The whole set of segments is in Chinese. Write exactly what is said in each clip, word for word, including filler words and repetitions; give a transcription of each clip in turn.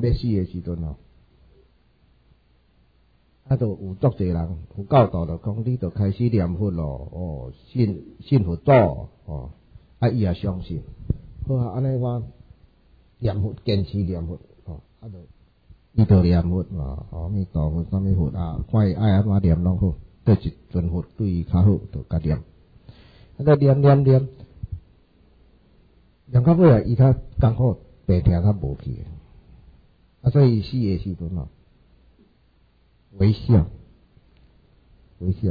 要死的时阵吼，啊，就有足侪人有教导就讲，你就开始念佛咯，哦，信信佛祖哦，啊，伊也相信，好啊，安尼我念佛坚持念佛哦，啊就伊就念佛嘛，阿弥陀佛，啥物佛啊，看伊爱安怎念拢好，对一尊佛对伊较好，就甲念，啊，个念念念，念到尾啊，伊较艰苦，病痛较无去，啊，所以死的时阵哦。微笑，微笑。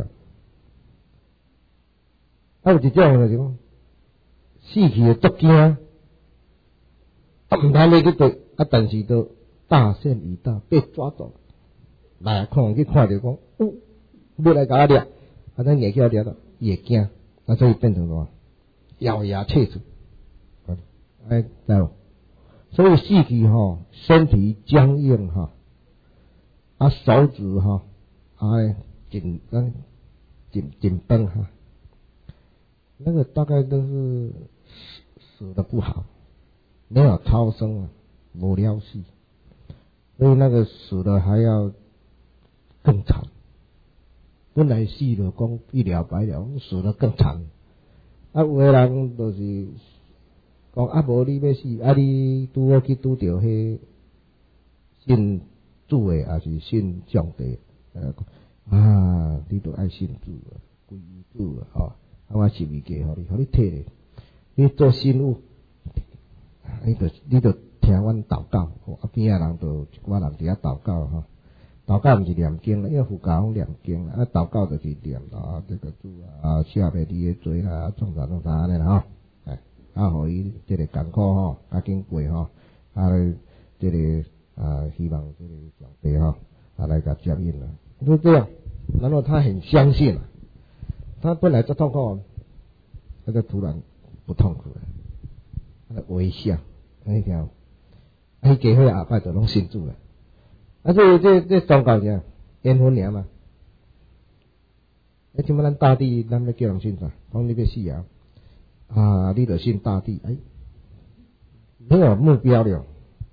啊，有一种就是讲，死去的足惊，啊，毋通要去对，啊，但是都大限已到，被抓走，来可能去看着讲，哦，要来甲我掠，啊，咱硬叫掠到，伊会惊，啊，所以变成什咬牙切齿，哎，知无？所以死去吼，身体僵硬哈。啊，手指哈，哎，紧张，紧紧绷哈，那个大概都是死死的不好，没有超生啊，无了死，所以那个死的还要更惨。本来死了讲一了百了，死的更惨。啊，有的人就是讲啊，无你要死，啊，你拄好去拄着迄信主的也是信上帝，啊，你都爱信主啊，归于主啊，吼，啊，我是物价，互你，互你摕咧，你做信物，你就你就听阮祷告，啊边仔人就一寡人伫遐祷告吼，祷告毋是念经啦，因为佛教讲念经啦，啊祷告就是念啊，这个主啊，赦免你的罪啦，创啥创啥安尼啦吼，哎，啊，互伊即个艰苦吼，较紧过吼，啊，即个。啊，希望这个上帝哈啊来甲接应了，就这样。然后他很相信了，他本来就痛苦，他就突然不痛苦了，他的微笑，你听，啊，伊家伙阿伯就拢信主了，啊，这这这宗教啥？缘分尔嘛。啊，即摆咱大地，咱要叫人信啥？讲你要死啊，啊，你就信大地，哎，没有目标了。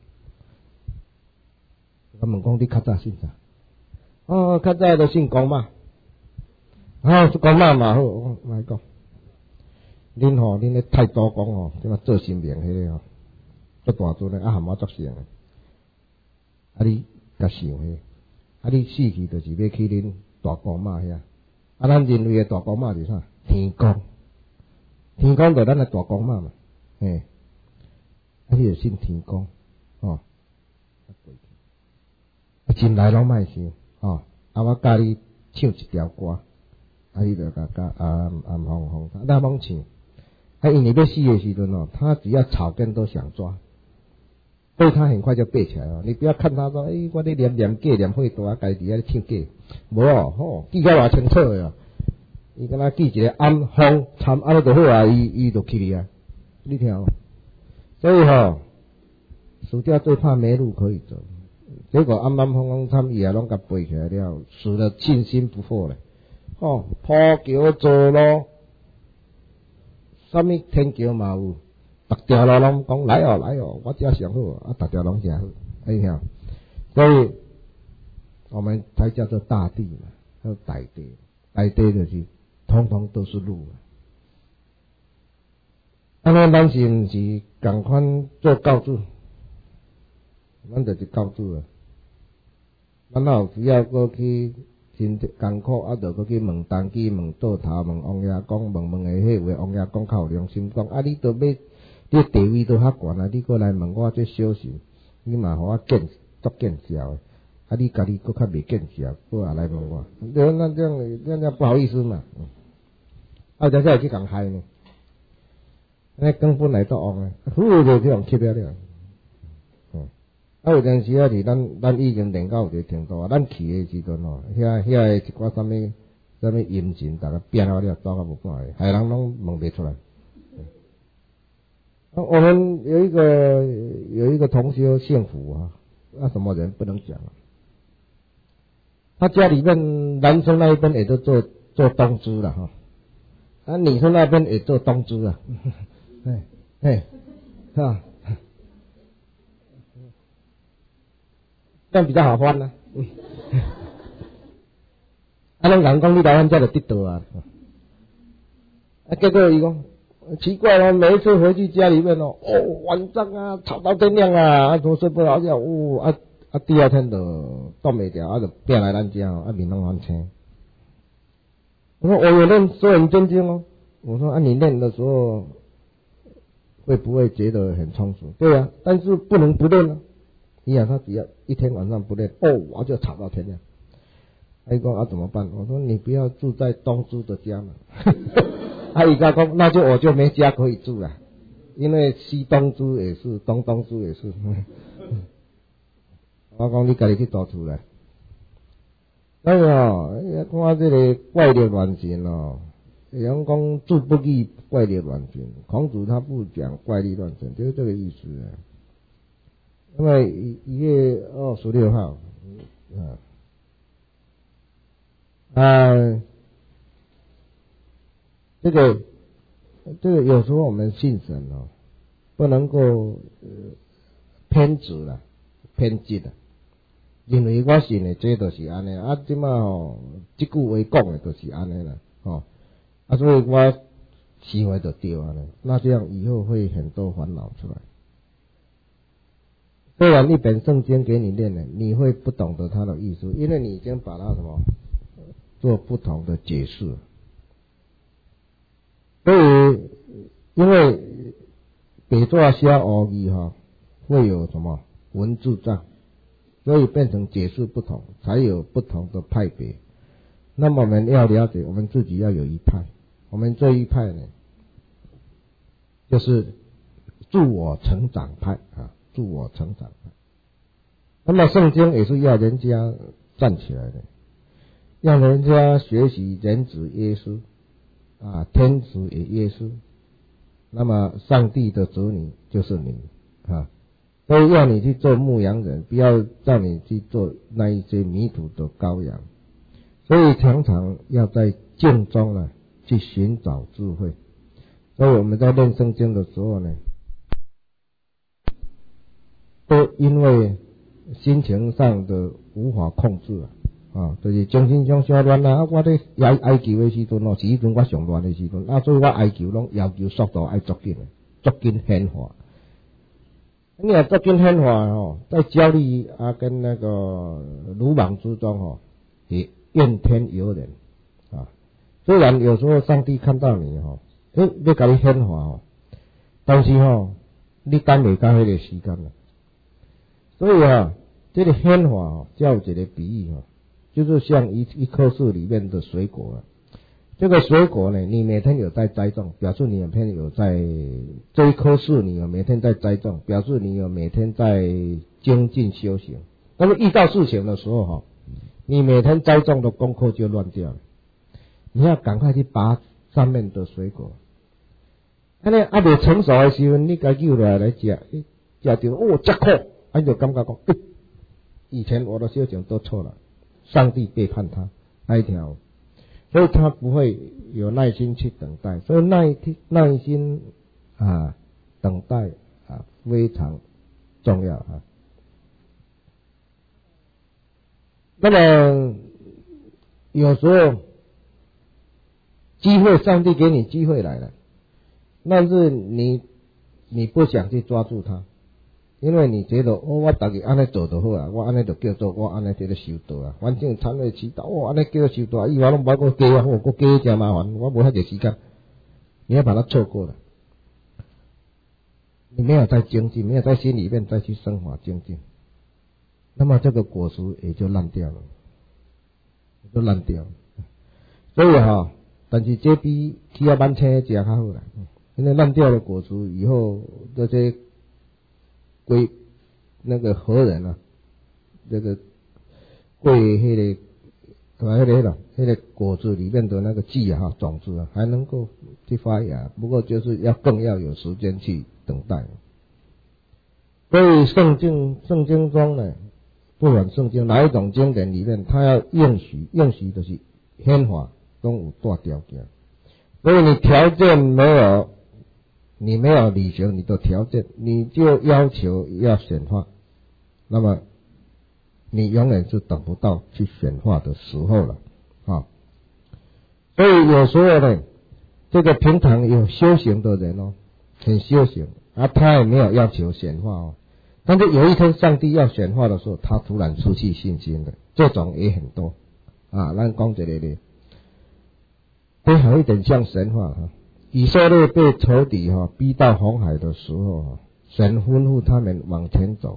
我问讲你较早信啥？哦，较早都信公妈，啊，公妈嘛好，我来讲，恁吼恁咧太多讲吼，即个做神明迄个吼，足大尊诶，啊含我作成诶，啊你甲想迄，啊你死去就是要去恁大公妈遐，啊咱认为诶大公妈是啥？天公，天公就咱诶大公妈嘛，嘿，啊你就信天公，哦。进来拢莫想，吼、哦！啊，我教你唱一条歌，啊，你就甲甲啊啊放放，那猛唱。啊，因为要死的时阵哦，他只要草根都想抓，所以他很快就背起来了。你不要看他说，诶、欸，我咧念念经念会大，家己咧唱经，无哦，吼，记甲偌清楚诶哦。伊敢若记一个暗风参安尼就好啊，伊伊就去哩啊，你听哦。所以吼、哦，死掉最怕没路可以走。结果暗暗风风参伊也拢甲背起来了，死了信心不复咧。哦，铺桥造路，啥物天桥嘛有，逐条路拢讲来哦来哦，我遮上好啊，逐条拢诚好，哎呀，所以我们才叫做大地嘛，叫大地，大地就是通通都是路。啊，咱咱是毋是共款做教主？咱就是教主啊！咱哪有需要过去真艰苦，啊，就过去问当机、问倒头、问王爷公、问问诶迄位王爷公较有良心讲，啊，你都要你地位都较悬啊，你过来问我这小事，你嘛互我见足见笑诶，啊，你家己搁较袂见笑，搁也来问我，对，那这样这样不好意思嘛，嗯，啊，等下去共害呢，那根本来作王诶，呼就这样吸了了。啊，有阵时啊，是咱咱已经练到一个程度啊，咱去诶时阵吼，遐遐诶一寡啥物啥物阴神，逐个变好了，走到无半个，害人拢问袂出来。啊，我们有一个有一个同学幸福啊，那什么人不能讲啊？他家里面男生那一边也都做做东珠了哈，啊，女生那边也做东珠啊，哎哎，是吧？ 这样比较好翻呢、啊。嗯，啊，咱人讲你来咱这就得到啊。啊，结果伊讲奇怪了，每一次回去家里面哦，哦，晚上啊吵到天亮啊，啊都睡不着觉，哦啊啊第二天就冻袂掉，啊就变来咱家哦，啊面拢很青。我说我有练收人真经哦，我说啊你练的时候会不会觉得很充实？对啊，但是不能不练啊。你想他只要一天晚上不练，哦我就吵到天亮。他说啊怎么办？我说你不要住在东珠的家嘛。他一家讲那就我就没家可以住了，因为西东珠也是，东东珠也是。我讲你家己去租厝来。哎呀，看这个怪力乱神哦，人讲住不异怪力乱神，孔子他不讲怪力乱神，就是这个意思啊。因为一月二十六号，啊啊，这个这个有时候我们信神哦，不能够、呃、偏执了、偏激的。认为我信的这就是安尼啊，即马吼，即句话讲的就是安尼啦，吼啊，所以我行为就对安尼，那这样以后会很多烦恼出来。虽然一本圣经给你念了，你会不懂得它的意思，因为你已经把它什么做不同的解释。所以，因为北大写乌字哈，会有什么文字障。所以变成解释不同，才有不同的派别。那么我们要了解，我们自己要有一派。我们这一派呢，就是助我成长派啊，助我成长派。那么圣经也是要人家站起来的，让人家学习人子耶稣啊，天子也耶稣。那么上帝的子女就是你啊。所以要你去做牧羊人，不要让你去做那一些迷途的羔羊。所以常常要在静中呢去寻找智慧。所以我们在念圣经的时候呢，都因为心情上的无法控制啊，啊，就是精神上上乱啊。我咧哀哀求的时阵哦，是迄阵我上乱的时阵，啊，所以我哀求拢要求速度爱足紧的，足紧显化。你若足紧显化哦，在焦虑啊跟那个鲁莽之中哦，也怨天尤人啊。虽然有时候上帝看到你哦，诶，要甲你显化哦，但是哦，你等袂到迄个时间啦。所以啊，这个显化哦，叫一个比喻哦，就是像一一棵树里面的水果啊。这个水果呢，你每天有在栽种，表示你每天有在这一棵树，你有每天在栽种，表示你有每天在精进修行。那么遇到事情的时候哈，你每天栽种的功课就乱掉了，你要赶快去拔上面的水果。安尼还未成熟的时候，你该救来来吃，吃到哦，这苦，你就感觉讲，欸，以前我的修行都错了，上帝背叛他那一条。所以他不会有耐心去等待，所以耐耐心啊，等待啊非常重要啊。那么有时候机会，上帝给你机会来了，但是你你不想去抓住它，因为你觉得哦，我大家安尼做就好啊，我安尼就叫做我安尼在咧修道啊，反正参咧祈祷，我安尼叫做修道啊，以后拢无我加啊，我加真麻烦，我无遐个时间，你要把它错过了，你没有在精进，没有在心里面再去升华精进，那么这个果实也就烂掉了，也就烂掉了。所以哈，但是这比起啊慢青食较好啦，因为烂掉的果实以后这些。归那个何人啊？这个归迄个，那个了，那个果子里面的那个茎啊，种子啊，还能够去发芽。不过就是要更要有时间去等待。所以圣经圣经中呢，不管圣经哪一种经典里面，它要应许，应许就是显化都有大条件。所以你条件没有。你没有履行你的条件，你就要求要显化，那么你永远是等不到去显化的时候了啊。所以有时候呢，这个平常有修行的人哦，很修行啊，他也没有要求显化哦，但是有一天上帝要显化的时候，他突然失去信心的，这种也很多啊。咱讲这个呢，非常有点像神话哈。以色列被仇敌哈逼到红海的时候哈，神吩咐他们往前走，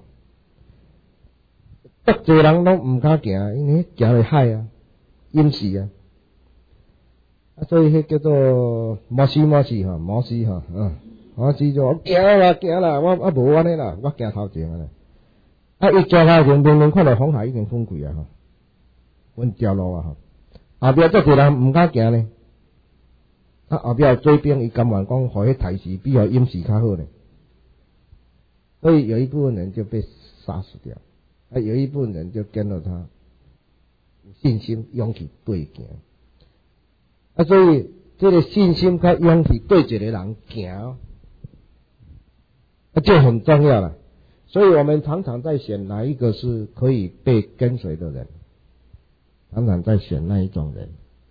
得罪人都唔敢行，因为行会海啊，淹死啊。啊，所以迄叫做摩西摩西哈，摩西哈，嗯，摩西就我行啦行啦，我我无安尼啦，我行头前啊。啊，伊行头前，明明看到红海已經封開啊，哈，阮條路啊，哈，後壁足濟人唔敢行呢。啊，後壁追兵，伊甘願講，互迄大士比互淹死較好呢。所以有一部分人就被殺死掉，啊，有一部分人就跟着他，有信心、勇氣對行。啊，所以这个信心跟勇气对一个人行，啊，就很重要了。所以我们常常在选哪一个是可以被跟随的人，常常在选那一种人。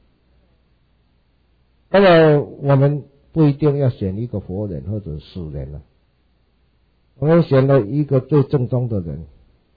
那么我们不一定要选一个佛人或者死人了，我们选了一个最正宗的人，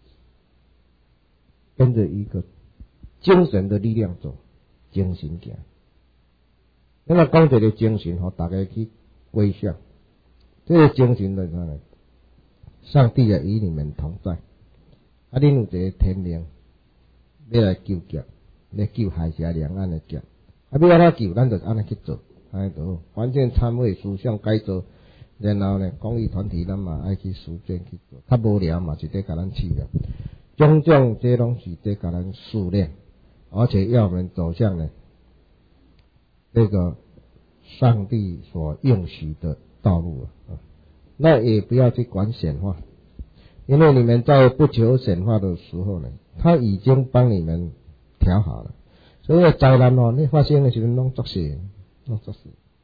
跟着一个精神的力量走，精神行。那么讲这个精神吼，大家去归向，这个精神就是啥呢？上帝也与你们同在，啊，恁有一个天命，要来救劫，要救海峡两岸的劫，啊，要安怎救，咱就安尼去做，安尼就好。反正参会思想改造，然后呢，公益团体咱嘛爱去实践去做，较无聊嘛是在甲咱试的，种种这拢是在甲咱试炼，而且要我们走向呢。这个上帝所应许的道路啊，那也不要去管显化，因为你们在不求显化的时候呢，他已经帮你们调好了。所以灾难哦，你发生的时候弄作事，弄作事。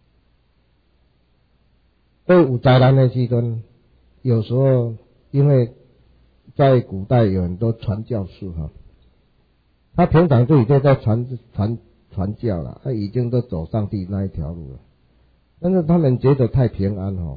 所以有灾难的时候，有时候因为在古代有很多传教士哈，他平常就已经在传传。传教了，他已经都走上帝那一条路了，但是他们觉得太平安哦，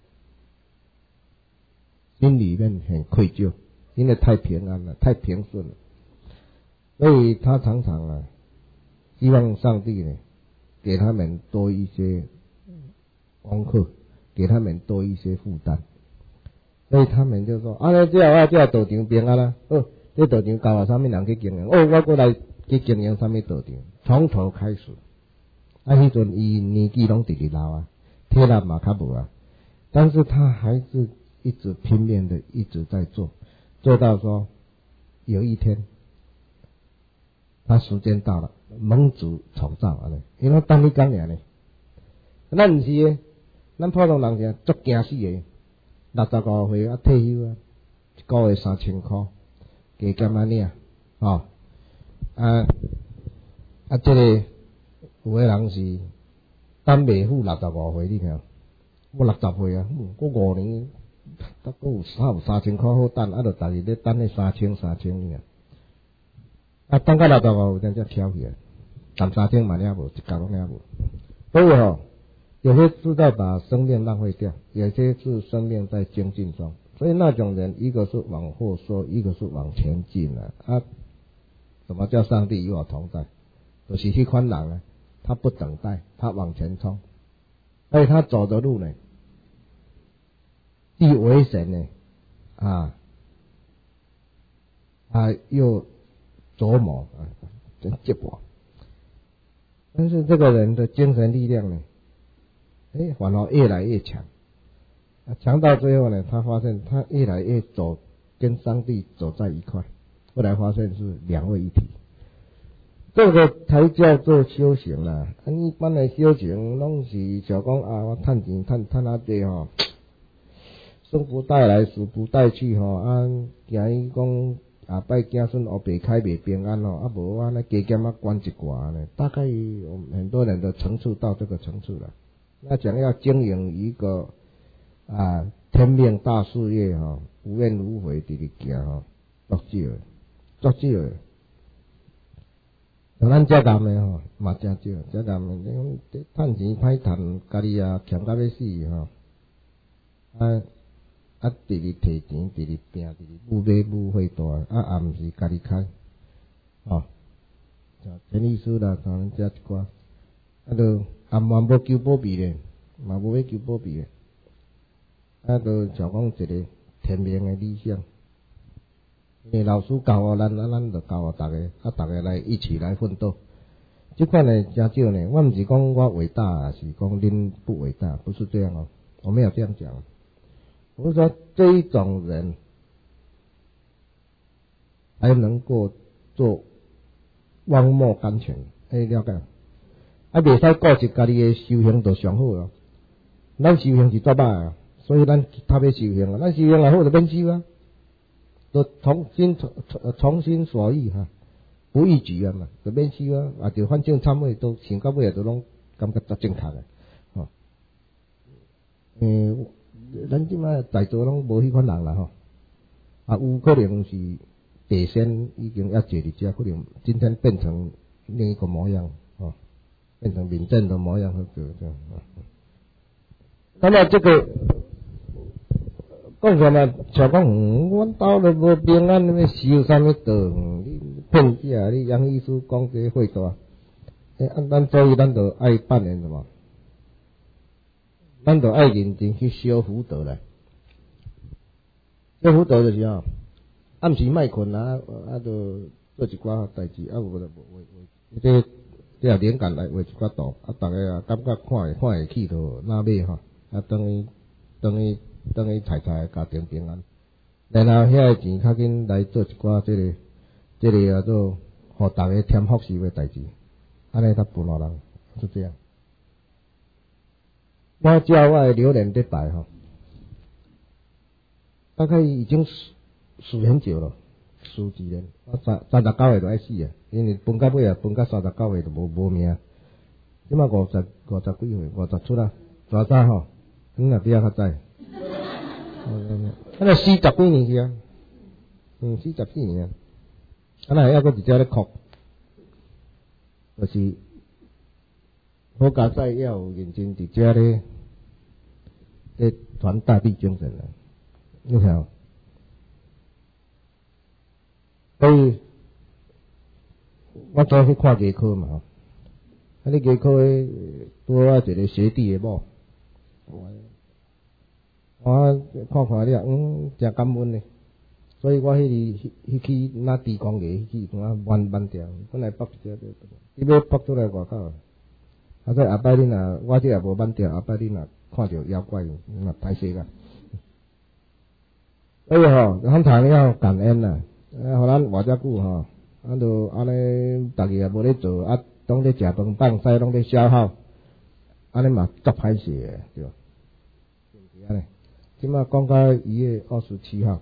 心里面很愧疚，因为太平安了，太平顺了，所以他常常啊，希望上帝呢给他们多一些功课，给他们多一些负担，所以他们就说啊，这样啊，这样道场平安啦，哦，这道场交予啥物人去经营，哦，我过来去经营啥物道场。从头开始，啊，迄阵伊年纪拢直直老啊，体力嘛较无啊，但是他还是一直拼命的一直在做，做到说有一天，他时间到了，蒙主重造啊嘞，因为等你讲尔呢，咱毋是诶，咱普通人是足惊死诶，六十五岁啊退休啊，一个月三千块，加减安尼啊，吼啊。啊，这个有个人是等未付六十五岁，你听，我六十岁啊，我五年，得个有差有三千块好等，啊，就逐日咧等迄三千三千尔，啊，等到六十五岁才跳起来，但三千嘛了无，一角拢了无。所以吼，有些是在把生命浪费掉，有些是生命在精进中，所以那种人，一个是往后说，一个是往前进啊。啊，什么叫上帝与我同在？就是去宽容啊，他不等待，他往前冲，而且他走的路呢，既危险呢，啊啊又琢磨啊，真结果。但是这个人的精神力量呢，哎，反而越来越强，啊，强到最后呢，他发现他越来越走跟上帝走在一块，后来发现是两位一体。这个才叫做修行啦！啊，一般的修行拢是想讲啊，我趁钱趁趁啊济吼，生不带来，死不带去吼，啊，惊伊讲下摆子孙后辈开袂平安吼，啊无啊那加减啊管一寡呢。大概很多人的层次到这个层次了。那想要经营一个啊天命大事业吼，无怨无悔地去行吼，不少。 足少诶。像咱遮南诶吼，嘛真少，遮南诶，你趁钱歹趁，家己也欠到要死吼。啊啊，直直摕钱，直直拼，直直舞买舞会大，啊也毋是家己开，吼。像陈律师啦，像咱遮一寡，啊，都也嘛无求保庇咧，嘛无要求保庇咧，啊，都像讲一个天命诶理想。因为老师教互咱，啊，咱就教互逐个，啊，逐个来一起来奋斗。即款诶真少呢，我毋是讲我伟大，还是讲恁不伟大，不是这样哦，我没有这样讲。我是说这一种人，还能够做望莫甘泉，哎，了解？啊，袂使顾及家己诶修行就上好咯。咱修行是做歹啊，所以咱他要修行啊，咱修行也好就免修啊。都重新重重新所欲哈，不逾矩啊嘛，就免修啊，啊就反正参会都想到尾啊，都拢感觉足正确诶，吼。诶，咱即摆在座拢无迄款人啦吼，啊有可能是地仙已经要坐伫遮，可能今天变成另一个模样，吼，变成民政的模样和这样。那么这个。讲啥嘛？像讲，嗯，阮兜都无平安，要修啥物道？你骗假，你杨医师讲这会大，诶，按咱所以咱就爱办人的嘛，咱就爱认真去修福德来。修福德就是啊，暗时莫困啊，啊，就做一寡代志，啊，无就无为为，这这也灵感来画一寡图，啊，逐个啊感觉看会看会起就哪买吼，啊，等于等于。等于财财家庭平安，然后遐个钱较紧来做一寡即个即个啊做，互大家添福寿诶代志，安尼较本落人是这样。我叫我诶榴莲伫摆吼，大概已经死死很久了，死几年，我三三十九岁就爱死啊，因为分到尾啊，分到三十九岁就无无命。即摆五十五十几岁，五十出啦，早早吼，你若比较较早。嗯，啊，那四十几年去啊，嗯，四十几年啊，啊，那还要搁一只咧哭，就是好家在要有认真伫遮咧，咧传大地精神啊，你看，所以我昨去看艺科嘛，啊，你艺科诶多啊一个学弟诶某。我看看了，嗯，真感恩嘞。所以我迄日迄去那地公爷迄去，我弯弯掉，本来北遮，伊要北出来外口。啊，说后摆恁若我这也无弯掉，后摆恁若看到妖怪，若歹势个。所以吼，咱通要感恩啦，啊，互咱活遮久吼，啊，就安尼，逐个也无咧做，啊，拢咧食饭放屎，拢咧消耗，安尼嘛足歹势诶，对吧？是安尼。即马讲到一月二十七号，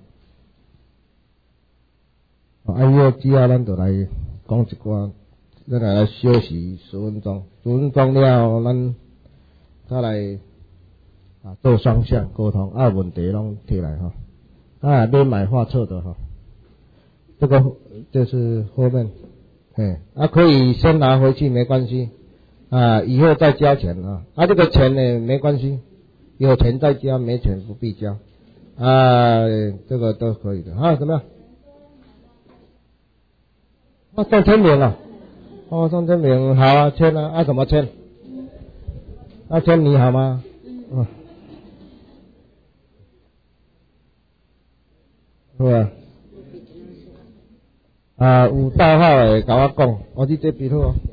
啊，一月之后咱就来讲一寡，咱来休息十分钟，十分钟了后，咱再来啊做双向沟通，啊问题拢提来哈，啊要买画册的哈，这个这是后面，嘿，啊可以先拿回去没关系，啊以后再交钱啊，啊这个钱呢没关系。有钱再交，没钱不必交，啊，这个都可以的啊，怎么样？啊，上签名了，哦，上签名好啊，签啊，啊怎么签？啊签你好吗？嗯，是吧？啊，有代号诶，甲我讲，我去这笔好。